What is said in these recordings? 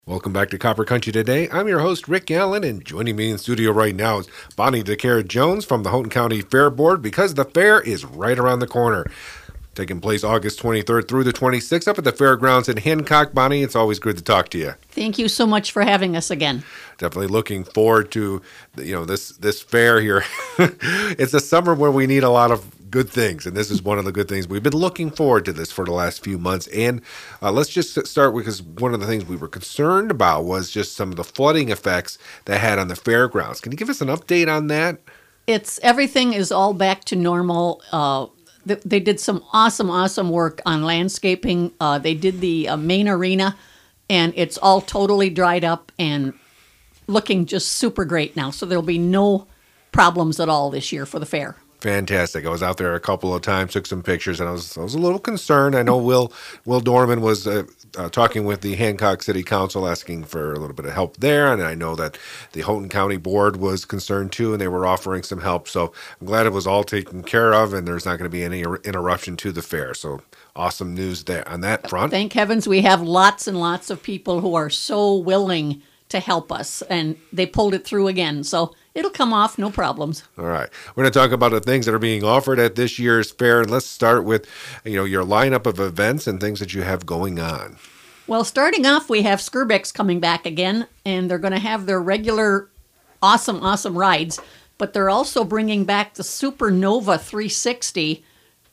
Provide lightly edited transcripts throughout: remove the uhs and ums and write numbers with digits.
Welcome back to Copper Country Today. I'm your host, Rick Allen, and joining me in studio right now is Bonnie DeCara Jones from the Houghton County Fair Board, because the fair is right around the corner. Taking place August 23rd through the 26th up at the fairgrounds in Hancock. Bonnie, it's always good to talk to you. Thank you so much for having us again. Definitely looking forward to this fair here. It's a summer where we need a lot of good things, and this is one of the good things. We've been looking forward to this for the last few months, and let's just start because one of the things we were concerned about was just some of the flooding effects that had on the fairgrounds. Can you give us an update on that? Everything is all back to normal. They did some awesome work on landscaping. They did the main arena, and it's all totally dried up and looking just super great now. So there'll be no problems at all this year for the fair. Fantastic. I was out there a couple of times, took some pictures, and I was a little concerned. I know Will Dorman was talking with the Hancock City Council, asking for a little bit of help there, and I know that the Houghton County Board was concerned too, and they were offering some help. So I'm glad it was all taken care of, and there's not going to be any interruption to the fair. So awesome news there on that front. Thank heavens we have lots and lots of people who are so willing to help us, and they pulled it through again. So it'll come off, no problems. All right. We're going to talk about the things that are being offered at this year's fair. And let's start with, your lineup of events and things that you have going on. Well, starting off, we have Skurbex coming back again, and they're going to have their regular awesome rides, but they're also bringing back the Supernova 360.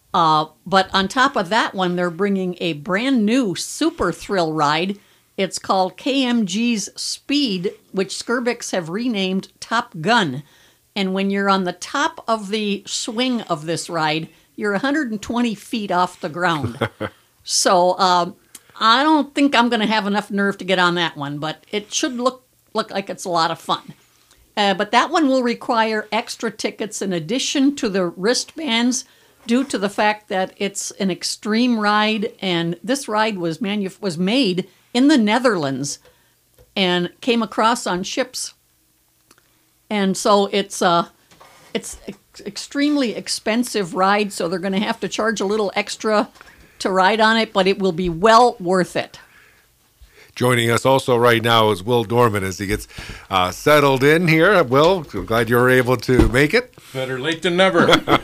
But on top of that one, they're bringing a brand new super thrill ride. It's called KMG's Speed, which Skurbex have renamed Top Gun. And when you're on the top of the swing of this ride, you're 120 feet off the ground. So I don't think I'm going to have enough nerve to get on that one, but it should look like it's a lot of fun. But that one will require extra tickets in addition to the wristbands, due to the fact that it's an extreme ride, and this ride was made in the Netherlands and came across on ships. And so it's extremely expensive ride, so they're going to have to charge a little extra to ride on it, but it will be well worth it. Joining us also right now is Will Dorman as he gets settled in here. Will, I'm glad you were able to make it. Better late than never.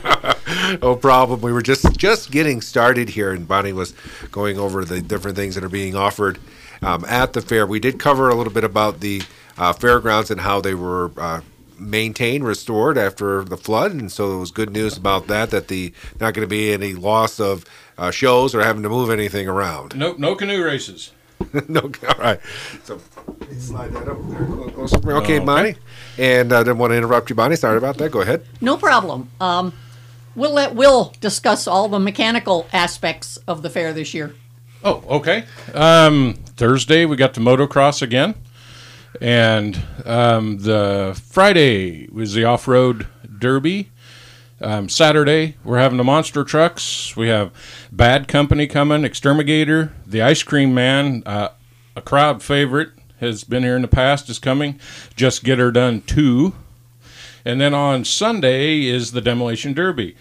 No problem. We were just getting started here, and Bonnie was going over the different things that are being offered at the fair. We did cover a little bit about the fairgrounds and how they were maintained, restored after the flood, and so it was good news about that not going to be any loss of shows or having to move anything around. No canoe races. No, all right. So slide that up there. Okay, Bonnie. And I didn't want to interrupt you, Bonnie. Sorry about that. Go ahead. No problem. We'll let Will discuss all the mechanical aspects of the fair this year. Oh, okay. Thursday we got the motocross again, and the Friday was the off-road derby. Saturday we're having the monster trucks. We have Bad Company coming, Exterminator, the Ice Cream Man, a crowd favorite, has been here in the past, is coming. Just Get Her Done 2. And then on Sunday is the Demolition Derby.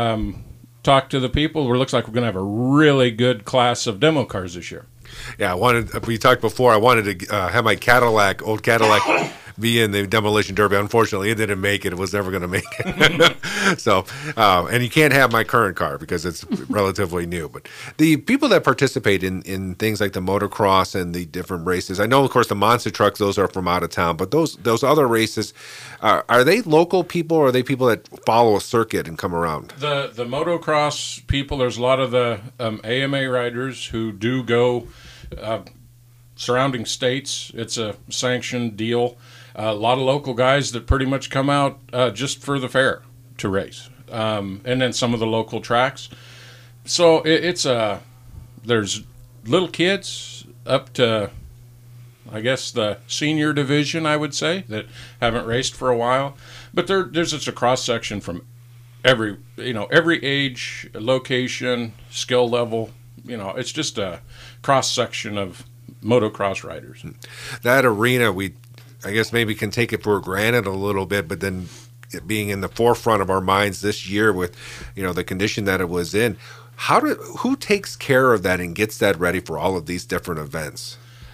Talk to the people. It looks like we're going to have a really good class of demo cars this year. Yeah, we talked before. I wanted to have my old Cadillac, be in the Demolition Derby. Unfortunately, it didn't make it. It was never going to make it. So, and you can't have my current car because it's relatively new. But the people that participate in things like the motocross and the different races, I know, of course, the monster trucks, those are from out of town. But those other races, are they local people or are they people that follow a circuit and come around? The motocross people, there's a lot of the AMA riders who do go surrounding states. It's a sanctioned deal. A lot of local guys that pretty much come out just for the fair to race, and then some of the local tracks. So there's little kids up to, I guess, the senior division, I would say, that haven't raced for a while. But there's just a cross section from every age, location, skill level. It's just a cross section of motocross riders. That arena, I guess maybe can take it for granted a little bit, but then it being in the forefront of our minds this year with, the condition that it was in, who takes care of that and gets that ready for all of these different events?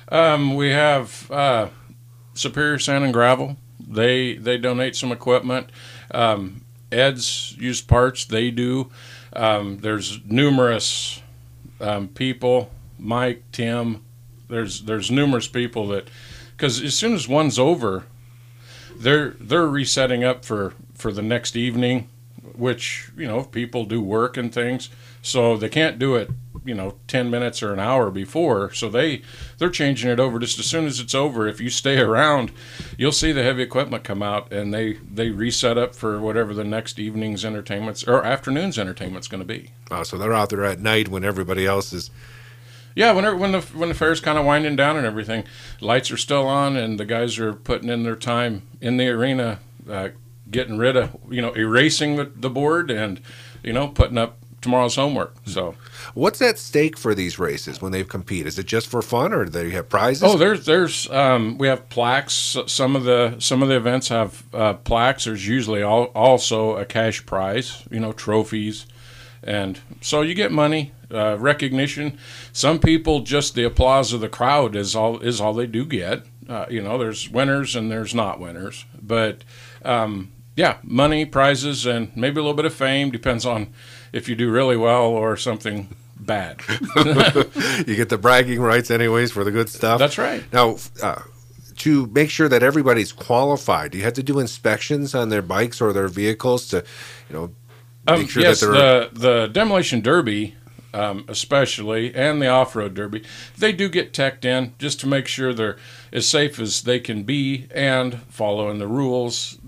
We have Superior Sand and Gravel. They donate some equipment. Ed's used parts. They do. There's numerous people. Mike, Tim. There's numerous people that, because as soon as one's over, they're resetting up for the next evening, which people do work and things, so they can't do it 10 minutes or an hour before, so they're changing it over just as soon as it's over. If you stay around, you'll see the heavy equipment come out, and they reset up for whatever the next evening's entertainments or afternoon's entertainment's going to be. So they're out there at night when everybody else is. Yeah, when the fair's kind of winding down and everything, lights are still on, and the guys are putting in their time in the arena, getting rid of erasing the board and putting up tomorrow's homework. So, what's at stake for these races when they compete? Is it just for fun, or do they have prizes? Oh, there's we have plaques. Some of the events have plaques. There's usually also a cash prize, trophies, and so you get money, recognition. Some people, just the applause of the crowd is all they do get. There's winners and there's not winners, but money, prizes, and maybe a little bit of fame. Depends on if you do really well or something bad. You get the bragging rights anyways for the good stuff. That's right. Now, to make sure that everybody's qualified, do you have to do inspections on their bikes or their vehicles to, make sure yes, that they're... the Demolition Derby, especially, and the Off-Road Derby, they do get teched in just to make sure they're as safe as they can be and following the rules.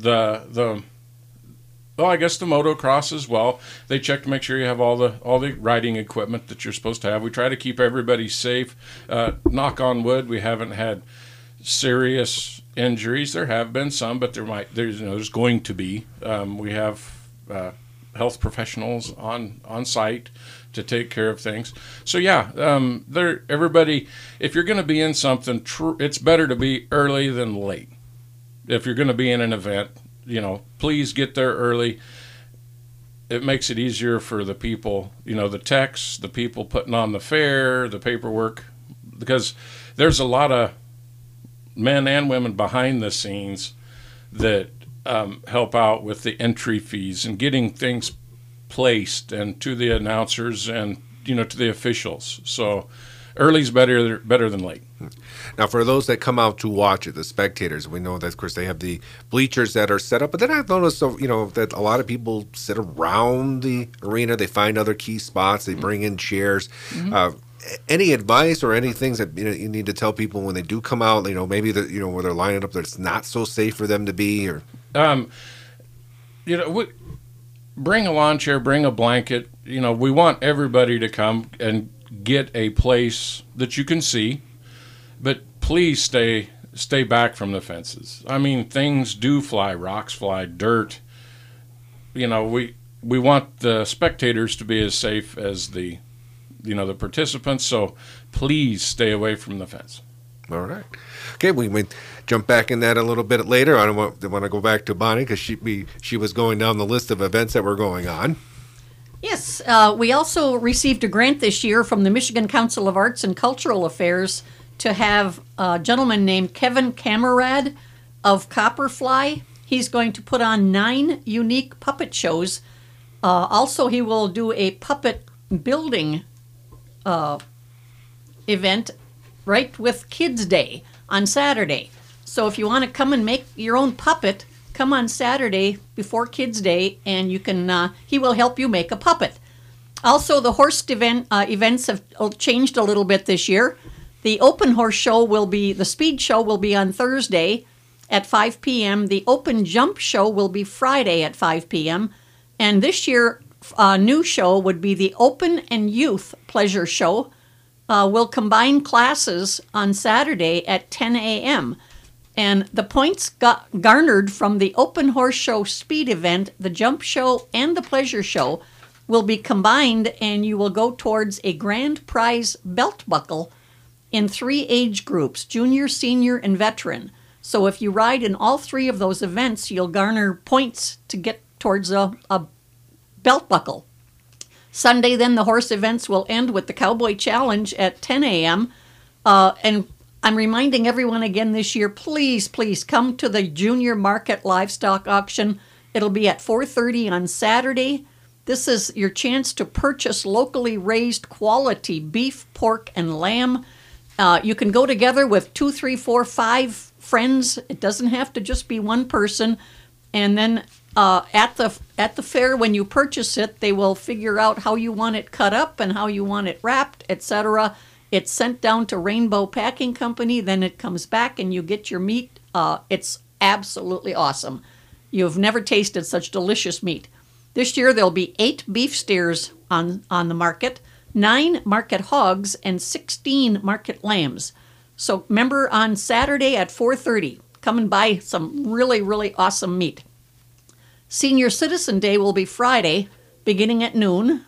I guess the motocross as well. They check to make sure you have all the riding equipment that you're supposed to have. We try to keep everybody safe. Knock on wood, we haven't had serious injuries. There have been some, but there's going to be. We have health professionals on site to take care of things. So everybody. If you're going to be in something, it's better to be early than late. If you're going to be in an event, please get there early. It makes it easier for the people, the techs, the people putting on the fair, the paperwork, because there's a lot of men and women behind the scenes that help out with the entry fees and getting things placed and to the announcers and to the officials. So early's better than late. Now, for those that come out to watch it, the spectators, we know that, of course, they have the bleachers that are set up. But then I've noticed, that a lot of people sit around the arena. They find other key spots. They bring in chairs. Mm-hmm. Any advice or any things that you need to tell people when they do come out? Maybe where they're lining up, that it's not so safe for them to be, or bring a lawn chair, bring a blanket. We want everybody to come and get a place that you can see. But please stay back from the fences. I mean, things do fly, rocks fly, dirt. We want the spectators to be as safe as the participants. So please stay away from the fence. All right. Okay, we may jump back in that a little bit later. I want to go back to Bonnie because she was going down the list of events that were going on. Yes, we also received a grant this year from the Michigan Council of Arts and Cultural Affairs to have a gentleman named Kevin Camerad of Copperfly. He's going to put on 9 unique puppet shows. Also, he will do a puppet building event right with Kids Day on Saturday. So if you want to come and make your own puppet, come on Saturday before Kids Day, and you can. He will help you make a puppet. Also, the horse events have changed a little bit this year. The open horse show the speed show will be on Thursday at 5 p.m. The open jump show will be Friday at 5 p.m. And this year, new show would be the open and youth pleasure show. Will combine classes on Saturday at 10 a.m. And the points garnered from the open horse show speed event, the jump show, and the pleasure show will be combined, and you will go towards a grand prize belt buckle in 3 age groups, junior, senior, and veteran. So if you ride in all 3 of those events, you'll garner points to get towards a belt buckle. Sunday, then, the horse events will end with the Cowboy Challenge at 10 a.m. And I'm reminding everyone again this year, please, please come to the Junior Market Livestock Auction. It'll be at 4:30 on Saturday. This is your chance to purchase locally raised quality beef, pork, and lamb. You can go together with 2, 3, 4, 5 friends. It doesn't have to just be one person. And then at the fair, when you purchase it, they will figure out how you want it cut up and how you want it wrapped, etc. It's sent down to Rainbow Packing Company. Then it comes back and you get your meat. It's absolutely awesome. You've never tasted such delicious meat. This year there'll be 8 beef steers on the market, 9 market hogs, and 16 market lambs. So remember, on Saturday at 4:30, come and buy some really, really awesome meat. Senior Citizen Day will be Friday, beginning at noon.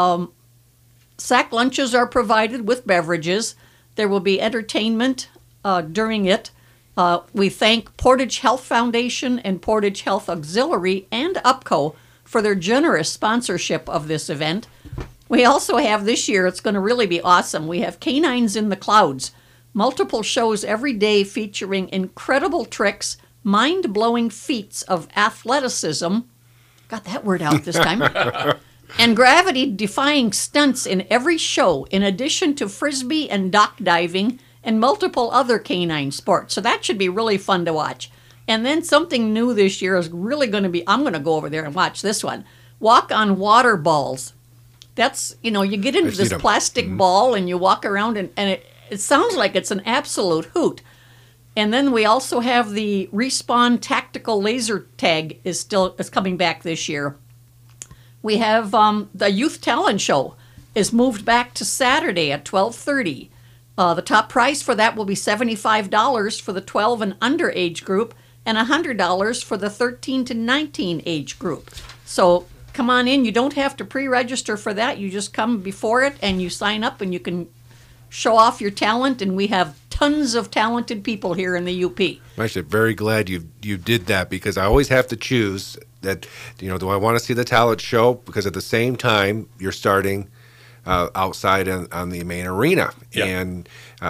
Sack lunches are provided with beverages. There will be entertainment during it. We thank Portage Health Foundation and Portage Health Auxiliary and UPCO for their generous sponsorship of this event. We also have this year, it's going to really be awesome, we have Canines in the Clouds. Multiple shows every day featuring incredible tricks, mind-blowing feats of athleticism, got that word out this time, and gravity-defying stunts in every show, in addition to frisbee and dock diving and multiple other canine sports. So that should be really fun to watch. And then something new this year is really going to be, I'm going to go over there and watch this one, walk on water balls. That's, you get into this plastic ball and you walk around and it sounds like it's an absolute hoot. And then we also have the Respawn Tactical Laser Tag is coming back this year. We have the Youth Talent Show is moved back to Saturday at 12:30. The top price for that will be $75 for the 12 and under age group and $100 for the 13 to 19 age group. So come on in. You don't have to pre-register for that. You just come before it and you sign up and you can show off your talent. And we have tons of talented people here in the UP. I'm actually very glad you did that, because I always have to choose that, do I want to see the talent show? Because at the same time, you're starting outside on the main arena, Yep. and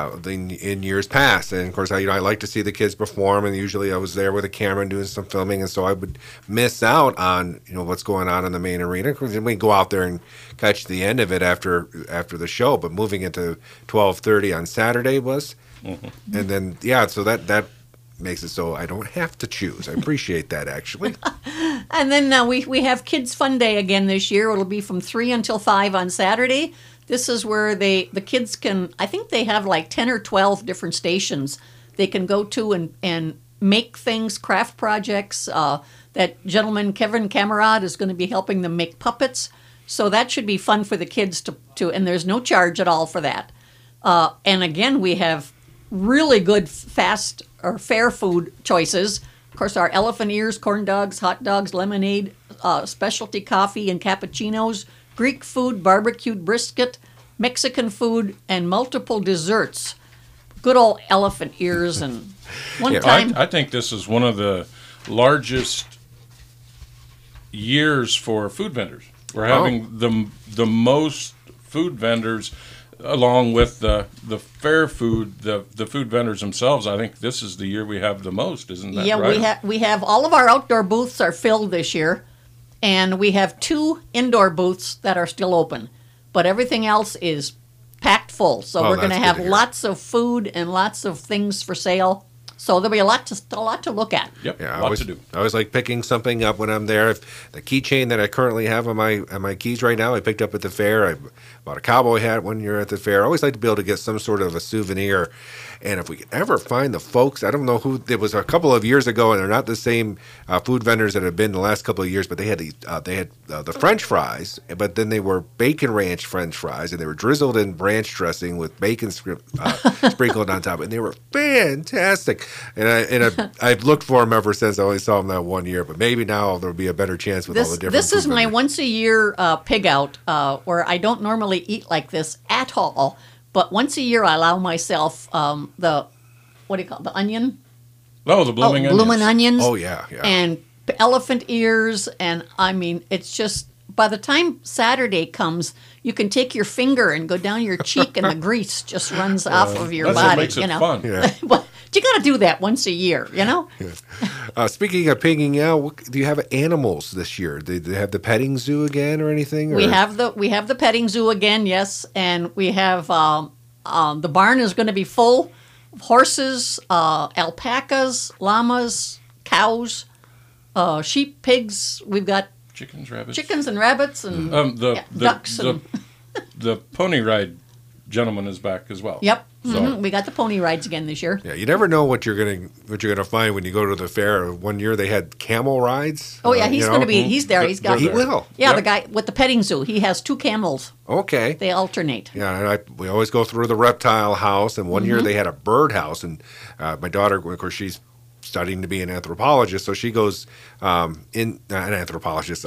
in years past, and of course I like to see the kids perform, and usually I was there with a camera and doing some filming, and so I would miss out on what's going on in the main arena. Of course, we go out there and catch the end of it after the show. But moving into 12:30 on Saturday was, and then so that makes it so I don't have to choose. I appreciate that, actually. And then we have Kids Fun Day again this year. It'll be from 3 until 5 on Saturday. This is where the kids can, I think they have like 10 or 12 different stations they can go to and make things, craft projects. That gentleman, Kevin Camerad, is going to be helping them make puppets. So that should be fun for the kids to and there's no charge at all for that. And again, we have really good fast or fair food choices. Of course, our elephant ears, corn dogs, hot dogs, lemonade, specialty coffee and cappuccinos, Greek food, barbecued brisket, Mexican food, and multiple desserts. Good old elephant ears. And one time, I think this is one of the largest years for food vendors. We're having the most food vendors, along with the fair food, the food vendors themselves. I think this is the year we have the most, isn't that right? Yeah, we have all of our outdoor booths are filled this year, and we have 2 indoor booths that are still open, but everything else is packed full. So we're going to have lots of food and lots of things for sale. So there'll be a lot to look at. Yep, Yeah, a lot to do. I always like picking something up when I'm there. If the keychain that I currently have on my keys right now, I picked up at the fair. I bought a cowboy hat one year at the fair. I always like to be able to get some sort of a souvenir. And if we could ever find the folks, I don't know who, it was a couple of years ago, and they're not the same food vendors that have been the last couple of years, but they had the French fries, but then they were bacon ranch French fries, and they were drizzled in ranch dressing with bacon sprinkled on top, and they were fantastic. And I've looked for them ever since. I only saw them that one year, but maybe now there'll be a better chance with all the different. This is my vendors. once a year pig out, where I don't normally eat like this at all. But once a year, I allow myself the onion? Oh, the blooming onions. Blooming onions. Oh, yeah. And elephant ears, and I mean, it's just by the time Saturday comes, you can take your finger and go down your cheek, and the grease just runs off of your That's body. what makes it fun. Yeah. Well, you got to do that once a year, Speaking of pigging out, do you have animals this year? Do they have the petting zoo again or anything? We or- have the petting zoo again, yes, and we have the barn is going to be full of horses, alpacas, llamas, cows, sheep, pigs. We've got Chickens, rabbits. chickens and rabbits and ducks The pony ride gentleman is back as well. yep. So We got the pony rides again this year. Yeah, you never know what you're gonna find when you go to the fair. One year they had camel rides. Oh yeah, he's you going to know? be. He's there. He's got. He will. Yeah, Yep. the guy with the petting zoo. He has 2 camels. Okay. They alternate. Yeah, and we always go through the reptile house, and one year they had a bird house, and my daughter, of course, she's studying to be an anthropologist, so she goes an anthropologist,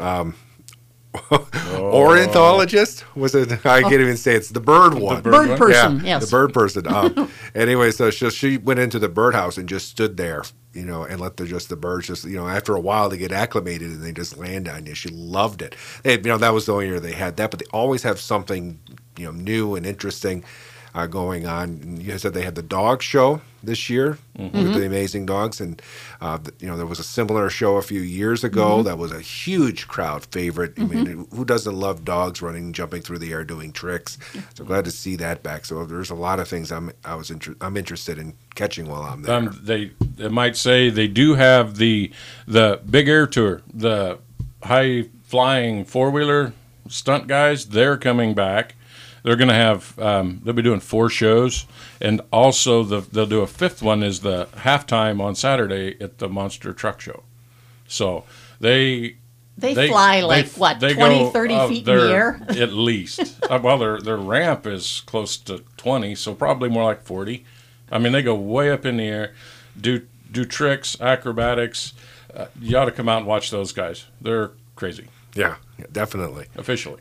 ornithologist. Was it? I can't even say it's the bird one. Bird one? person. Yeah, Yes. the bird person. Anyway, so she went into the birdhouse and just stood there, and let the birds just, after a while they get acclimated and they just land on you. She loved it. That was the only year they had that, but they always have something, new and interesting going on. And you said they had the dog show this year with the amazing dogs, and there was a similar show a few years ago that was a huge crowd favorite. I mean, who doesn't love dogs running, jumping through the air, doing tricks? So glad to see that back. So there's a lot of things I'm interested in catching while I'm there. They might say they do have the big air tour, the high flying 4-wheeler stunt guys. They're coming back. They're going to have they'll be doing 4 shows, and also they'll do a 5th one is the halftime on Saturday at the Monster Truck Show. So they fly like what, 20, 30 feet in the air? At least. Well, their ramp is close to 20, so probably more like 40. I mean, they go way up in the air, do tricks, acrobatics. You ought to come out and watch those guys. They're crazy. Yeah, definitely. Officially.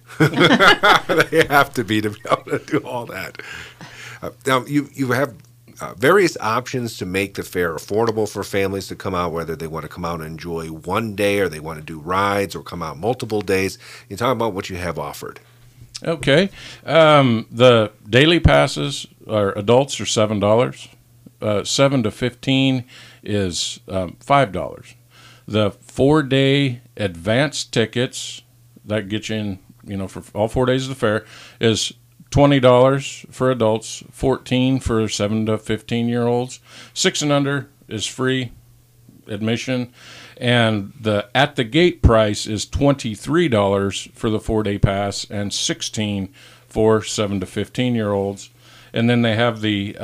They have to be able to do all that. Now, you have various options to make the fair affordable for families to come out, whether they want to come out and enjoy one day or they want to do rides or come out multiple days. You talk about what you have offered. Okay. The daily passes are adults are $7. 7 to 15 is $5. The 4-day advance tickets that get you in, for all 4 days of the fair is $20 for adults, $14 for 7 to 15-year-olds. 6 and under is free admission, and the at the gate price is $23 for the 4-day pass and $16 for 7 to 15-year-olds. And then they have the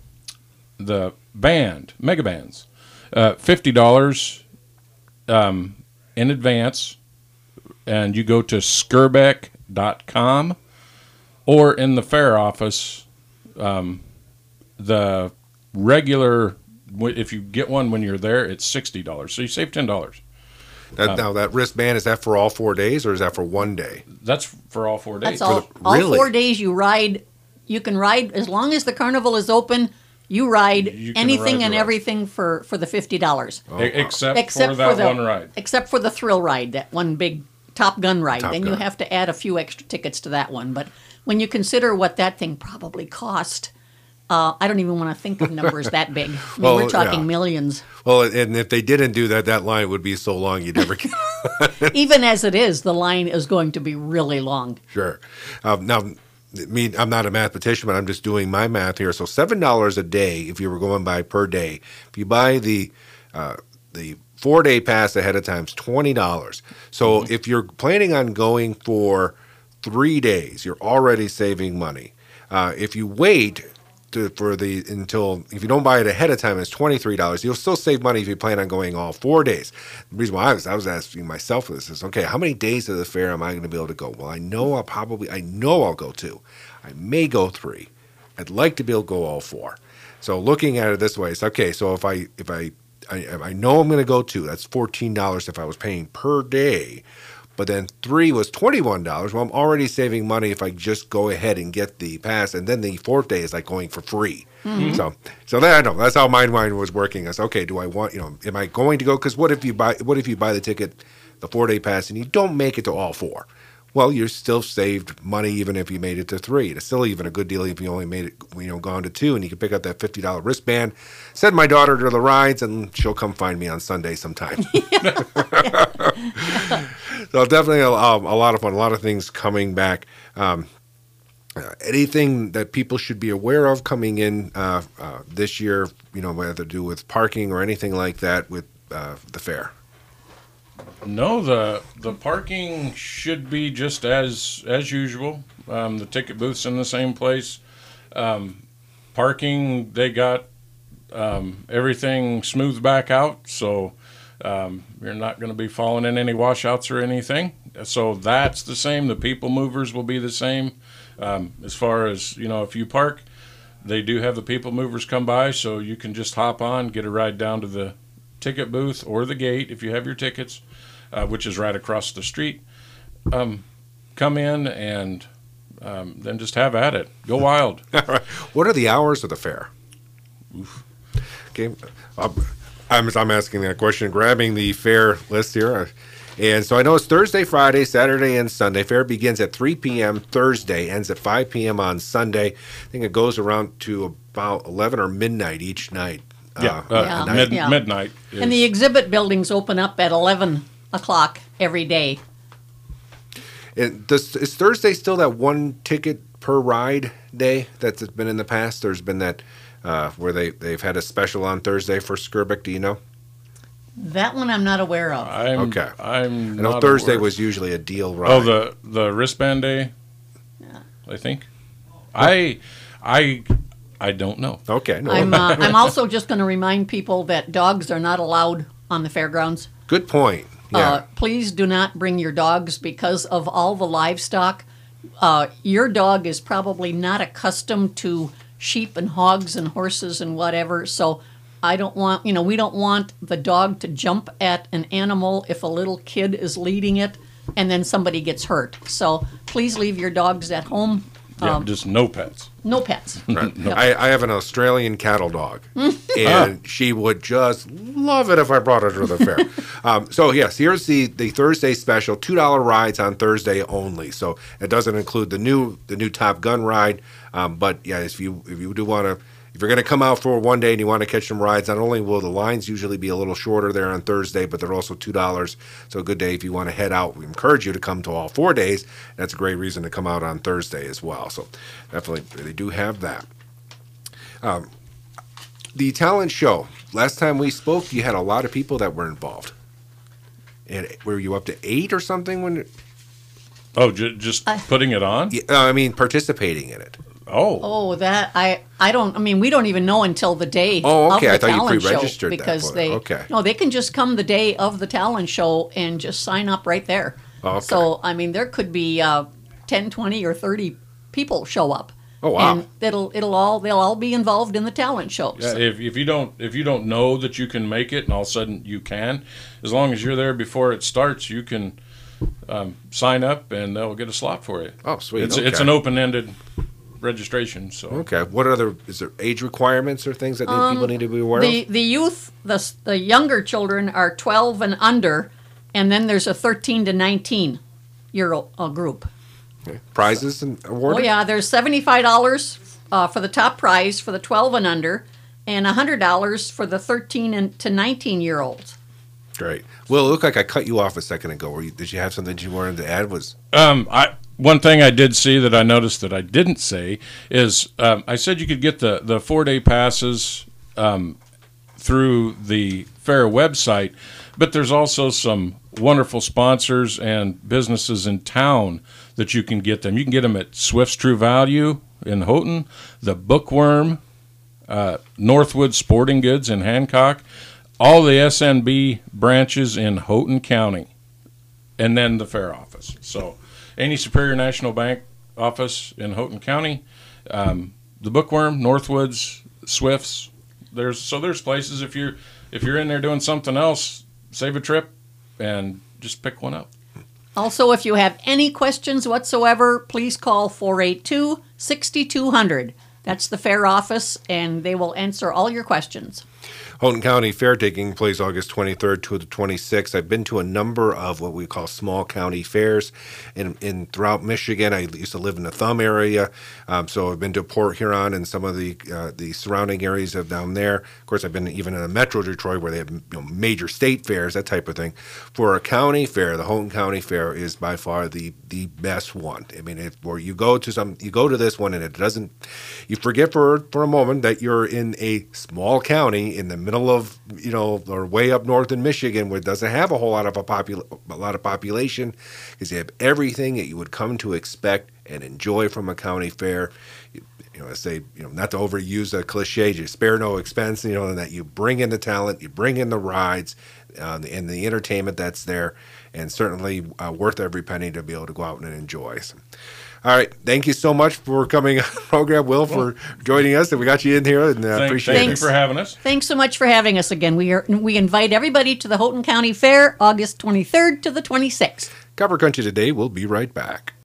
mega bands, $50 in advance, and you go to skirbeck.com or in the fair office. The regular, if you get one when you're there, it's $60, so you save $10. Now, that wristband, is that for all 4 days or is that for one day? That's for all 4 days. That's all. Really? All 4 days you ride. You can ride as long as the carnival is open. You ride You can anything ride and the ride. everything for the $50. Except for that one ride. Except for the thrill ride, that one big Top Gun ride. Top Then Gun. you have to add a few extra tickets to that one. But when you consider what that thing probably cost, I don't even want to think of numbers that big. I mean, Well, we're talking yeah. millions. Well, and if they didn't do that, that line would be so long you'd never get. Even as it is, the line is going to be really long. Sure. Now, I'm not a mathematician, but I'm just doing my math here. So $7 a day if you were going by per day. If you buy the 4-day pass ahead of time, it's $20. So if you're planning on going for 3 days, you're already saving money. If you wait if you don't buy it ahead of time, it's $23. You'll still save money if you plan on going all 4 days. The reason why I was asking myself this is, okay, how many days of the fair am I going to be able to go? Well, I know I'll go 2. I may go 3. I'd like to be able to go all 4. So looking at it this way, it's okay. So if I know I'm going to go 2, that's $14 if I was paying per day. But then 3 was $21. Well, I'm already saving money if I just go ahead and get the pass, and then the 4th day is like going for free. So that I know that's how my mind was working. I said, okay, do I want am I going to go? Because what if you buy the ticket, the 4-day pass, and you don't make it to all 4? Well, you still saved money even if you made it to 3. It's still even a good deal if you only made it, gone to 2, and you can pick up that $50 wristband. Send my daughter to the rides, and she'll come find me on Sunday sometime. So definitely a lot of fun, a lot of things coming back. Anything that people should be aware of coming in this year, whether to do with parking or anything like that with the fair? No, the parking should be just as usual. The ticket booth's in the same place. Parking, they got everything smoothed back out, so you're not going to be falling in any washouts or anything. So that's the same. The people movers will be the same. As far as, if you park, they do have the people movers come by, so you can just hop on, get a ride down to the ticket booth or the gate if you have your tickets, which is right across the street. Come in and then just have at it. Go wild. What are the hours of the fair? Oof. Okay, I'm asking that question, grabbing the fair list here. And so I know it's Thursday, Friday, Saturday, and Sunday. Fair begins at 3 p.m. Thursday, ends at 5 p.m. on Sunday. I think it goes around to about 11 or midnight each night. Midnight. And the exhibit buildings open up at 11 o'clock every day. And is Thursday still that one ticket per ride day that's been in the past? There's been that where they've had a special on Thursday for Skirbeck. Do you know? That one I'm not aware of. Okay. I know not Thursday aware. was usually a deal ride. Oh, the wristband day. Yeah. I think. I don't know. Okay. No. I'm also just going to remind people that dogs are not allowed on the fairgrounds. Good point. Yeah. Please do not bring your dogs because of all the livestock. Your dog is probably not accustomed to sheep and hogs and horses and whatever, so we don't want the dog to jump at an animal if a little kid is leading it and then somebody gets hurt. So please leave your dogs at home. Yeah, just no pets. No pets. Right. Yep. I have an Australian cattle dog, and she would just love it if I brought her to the fair. So yes, here's the Thursday special: $2 rides on Thursday only. So it doesn't include the new Top Gun ride, but yeah, if you do want to. If you're going to come out for one day and you want to catch some rides, not only will the lines usually be a little shorter there on Thursday, but they're also $2. So a good day if you want to head out. We encourage you to come to all 4 days. That's a great reason to come out on Thursday as well. So definitely they do have that. The talent show. Last time we spoke, you had a lot of people that were involved. And were you up to 8 or something when? Oh, just putting it on? Yeah, I mean, participating in it. Oh, that I don't. I mean, we don't even know until the day. Oh, okay. Of the I thought you talent pre-registered show because that. Okay. No, they can just come the day of the talent show and just sign up right there. Oh, okay. So I mean, there could be 10, 20, or 30 people show up. Oh, wow. And they'll all be involved in the talent show. yeah. So. If you don't know that you can make it, and all of a sudden you can, as long as you're there before it starts, you can sign up and they'll get a slot for you. Oh, sweet. It's an open-ended registration. So okay, is there age requirements or things that people need to be aware of? The youth, the younger children are 12 and under, and then there's a 13 to 19 year old group. Okay. Prizes and awards? Oh yeah, there's $75 for the top prize for the 12 and under, and $100 for the 13 to 19 year olds. Great. Well, it looked like I cut you off a second ago. Did you have something you wanted to add? One thing I did see that I noticed that I didn't say is I said you could get the 4-day passes through the fair website, but there's also some wonderful sponsors and businesses in town that you can get them. You can get them at Swift's True Value in Houghton, the Bookworm, Northwood Sporting Goods in Hancock, all the SNB branches in Houghton County, and then the fair office. So any Superior National Bank office in Houghton County, the Bookworm, Northwoods, Swifts. There's places if you're in there doing something else, save a trip and just pick one up. Also, if you have any questions whatsoever, please call 482-6200. That's the fair office, and they will answer all your questions. Houghton County Fair taking place August 23rd to the 26th. I've been to a number of what we call small county fairs in throughout Michigan. I used to live in the Thumb area, so I've been to Port Huron and some of the surrounding areas of down there. Of course, I've been even in a Metro Detroit where they have major state fairs, that type of thing. For a county fair, the Houghton County Fair is by far the best one. I mean, where you go to this one and it doesn't. You forget for a moment that you're in a small county in the middle of, or way up north in Michigan, where it doesn't have a whole lot of population, because you have everything that you would come to expect and enjoy from a county fair. I say, not to overuse a cliche, you spare no expense, and that you bring in the talent, you bring in the rides, and the entertainment that's there, and certainly worth every penny to be able to go out and enjoy. So, all right. Thank you so much for coming on the program, Will, for joining us. And we got you in here, and appreciate it. Thank you for having us. Thanks so much for having us again. We invite everybody to the Houghton County Fair, August 23rd to the 26th. Copper Country Today will be right back.